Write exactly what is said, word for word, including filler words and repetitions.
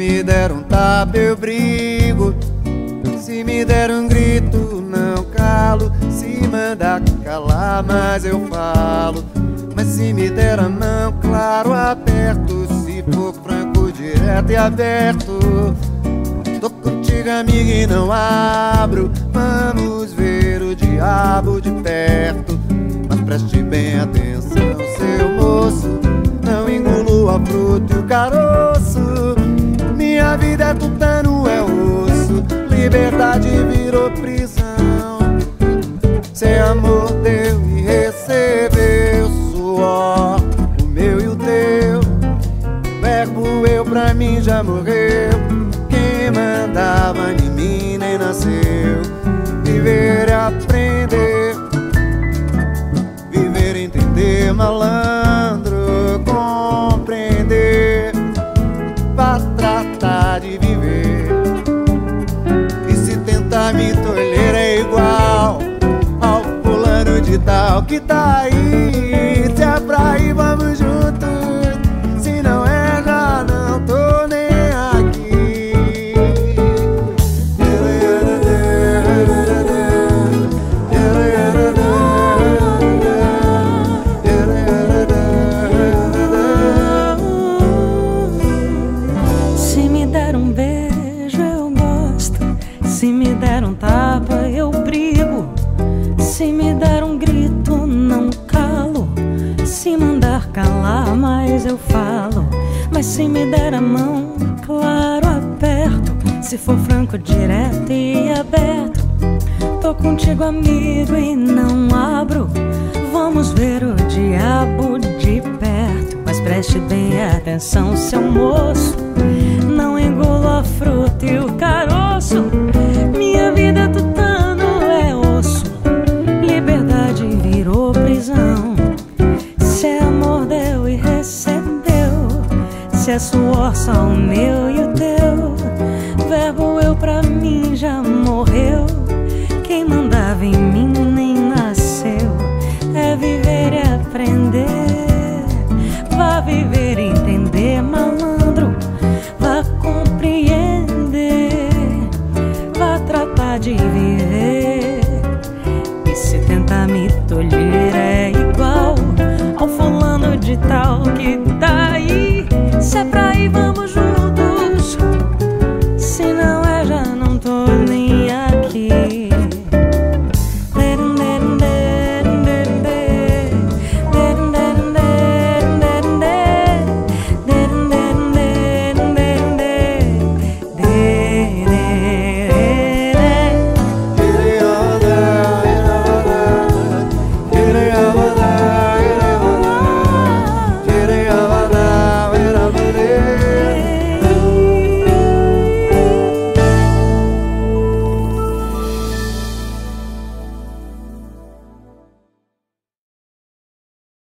me der um tapa eu brigo, se me der um grito não calo, se mandar calar mas eu falo. Mas se me der a mão, claro, aperto, se for franco, direto e aberto. Tô contigo, amiga, e não abro. Vamos ver o diabo de perto. Mas preste bem atenção, seu moço, não engulo a fruta e o caroço. Minha vida é tutano, é osso, liberdade virou prisão. Sem amor deu e recebeu suor, o meu e o teu. O verbo eu pra mim já morreu. Quem mandava em mim nem nasceu. Viver é aprender, viver é entender, malandro, compreender, pra tratar de viver. E se tentar me tolher é igual ao fulano de tal que tá aí. Se é pra ir, vamos juntos, se não é, já não tô nem aqui. Se me der um beijo eu gosto, se me der um tapa eu brigo, se me der um grito não calo, se mandar calar mais eu falo. Mas se me der a mão, claro, aperto, se for franco, direto e aberto. Tô contigo, amigo, e não abro. Vamos ver o diabo de perto. Mas preste bem atenção, seu moço, não engulo a fruta e o caroço. Minha vida é tutano, é osso, liberdade virou prisão. Se é amor deu e recebeu, se é suor só o meu e o teu. Verbo eu pra mim já morreu. Quem mandava em mim nem nasceu. É viver e aprender, vá viver e entender, malandro, vá compreender, vá tratar de viver. E se tentar me tolher é igual ao fulano de tal que